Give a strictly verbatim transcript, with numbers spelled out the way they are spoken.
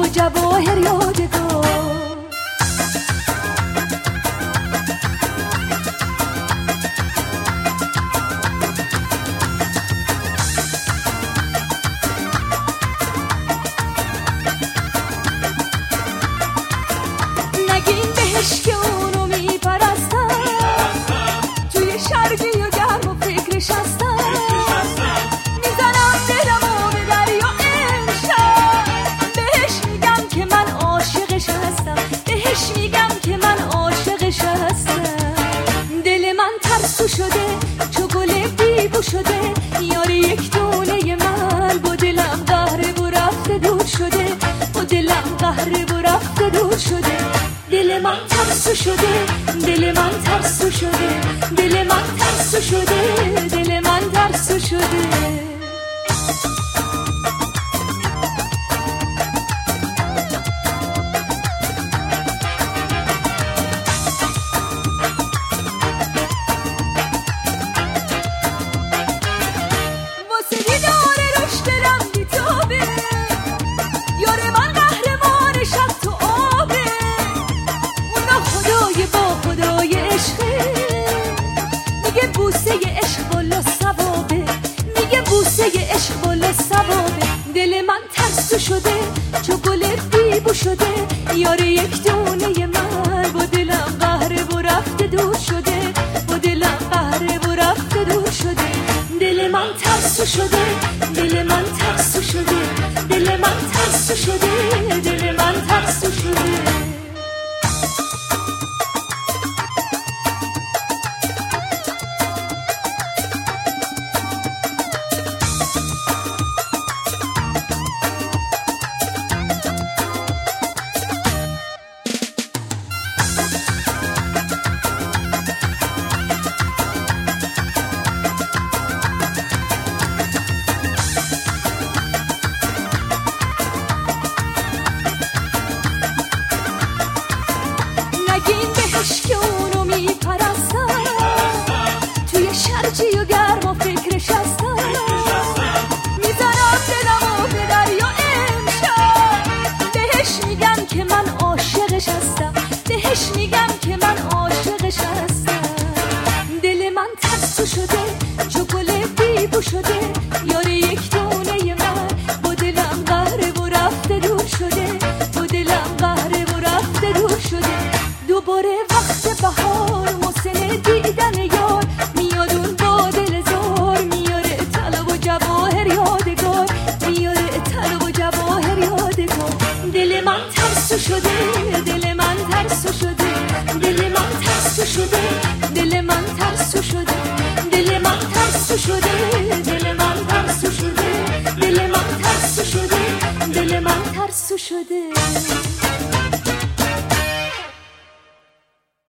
و جواهر یادگار. نگین بهش که اونو میپرستم، توی شرقی و گرم و فکرش هستم، میزنم دلمو به دریا امشب، بهش میگم که من عاشقش هستم، بهش میگم که من عاشقش هستم. دل من ترسو شده چو گل بیبو شده، یار یک دونه من با دلم قهره و رفته دور شده، با دلم قهره و رفته دور شده. دل من ترسو شده، دل من ترسو شده، دل من ترسو شده، دل من ترسو شده. بوسه عشق بالا ثوابه، میگه بوسه عشق بالا ثوابه. دل من ترسو شده چو گل بیبو شده، یار یک دونه من با دلم قهره و رفته دور شده، با دلم قهره و رفته دور شده. دل من ترسو شده، دل من ترسو شده، دل من ترسو شده، دل من ترسو شده. نگین بهش که اونو میپرستم، توی شرجی و گرم و فکرش هستم، میزنم دلمو به دریا امشب، بهش میگم که من عاشقش هستم، بهش میگم که من عاشقش هستم. دل من ترسو شده چو گل بیبو شده، یار یک دونه من با دلم قهره و رفته دور شده، با دلم قهره و رفته دور شده. دوباره وقت بهار محسن دیدن یار، میاد اون با دل زار، میاره طلا و جواهر یادگار، میاره طلا و جواهر یادگار. دل من ترسو شده، دل من ترسو شده، دل من ترسو شده، دل من ترسو شده، دل من ترسو شده، دل من ترسو شده، دل من ترسو شده، دل من ترسو شده.